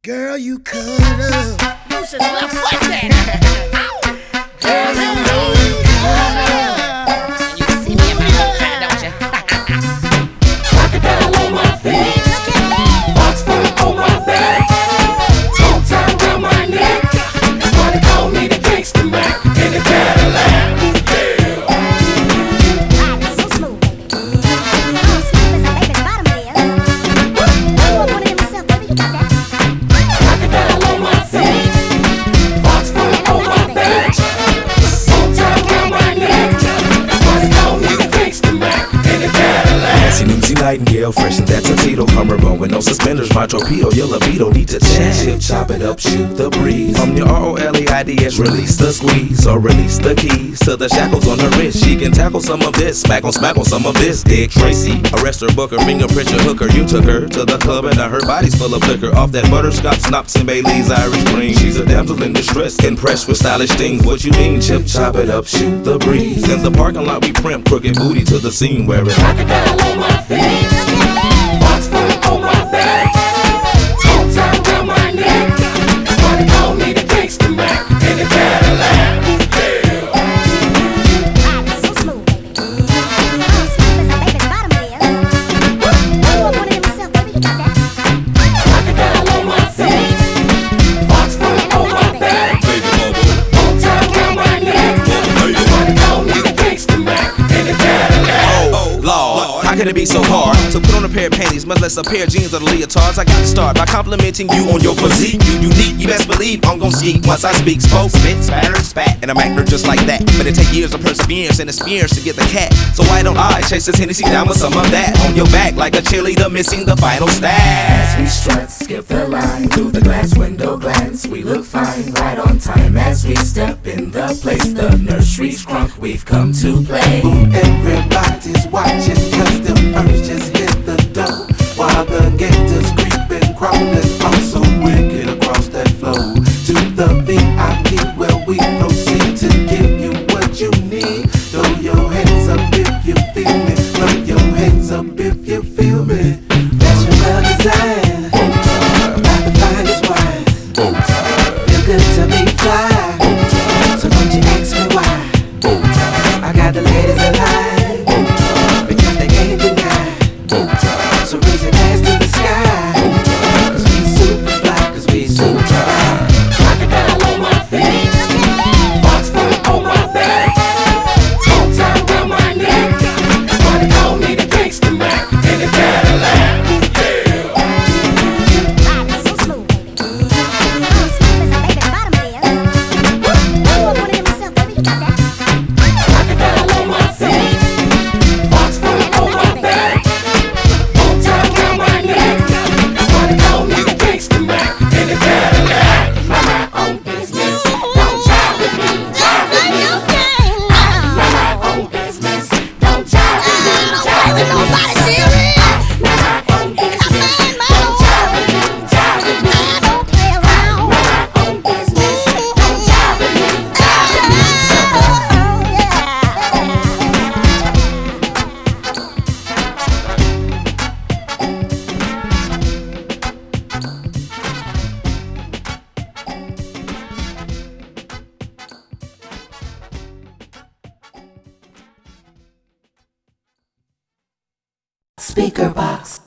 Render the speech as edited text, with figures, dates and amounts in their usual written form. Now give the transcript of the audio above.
Girl, you cut up. Lucius left foot that. Girl, you know you cut up. And you see me in my hometown, don't you? Crocodile on my feet, box full on my back, long time round my neck. Somebody call me the gangster Mac in the Cadillac. Nightingale, fresh and that Tito, cummerbund with no suspenders, my torpedo, your libido need to chat. Chop it up, shoot the breeze. From your ROLEIDS, release the squeeze or release the keys to the shackles on her wrist. She can tackle some of this, smack on some of this. Dick Tracy, arrest her, book her, fingerprint your hooker. You took her to the club and now her body's full of liquor. Off that butterscotch, Snops and Bailey's Irish cream. She's a damsel in distress, impressed with stylish things. What you mean, Chip? Chop it up, shoot the breeze. In the parking lot we primp, crooked booty to the scene where it's crocodile on my feet, box full on my back, long time round my neck. Somebody call me the gangster Mac in the Cadillac. Crocodile on my feet, box full on my back, long time round my neck. Somebody call me the gangster Mac in the Cadillac. oh, Lord. How can it be so hard to put on a pair of panties, much less a pair of jeans or the leotards? I got to start by complimenting you on your physique. You unique, you best believe I'm gon' ski once I speak. Spoke, spit, spatter, spat, and I'm actor just like that. But it take years of perseverance and experience to get the cat. So why don't I chase this Hennessy down with some of that on your back like a cheerleader missing the final stat? As we strut, skip the line, through the glass window glance, we look fine, right on time as we step in the place. The nursery's crunk, we've come to play. Everybody's watching, cause the first just hit the door, while the gators creeping, crawling, also wicked across that floor. To the VIP where we proceed to give you what you need. Throw your hands up if you feel me, throw your hands up if you feel me. Fashion well designed, about the finest wine. Feel good to be fly, so don't you ask me why. I got the ladies alive, because they can't deny. So raise your hands to the sky, cause we super fly, cause we super fly. Crocodile on my feet, box full on my back, long time round my neck. Somebody call me the gangster Mac in the Cadillac. Crocodile on my feet, box full on my back, long time round my neck. Somebody call me the gangster Mac in the Cadillac. Mind my own business, don't jive with me, jive with me. Mind my own business, don't jive with me, jive with me. Mind my own business, don't jive with me, jive with me. Mind my own business, don't jive with me, jive with me. Speaker box.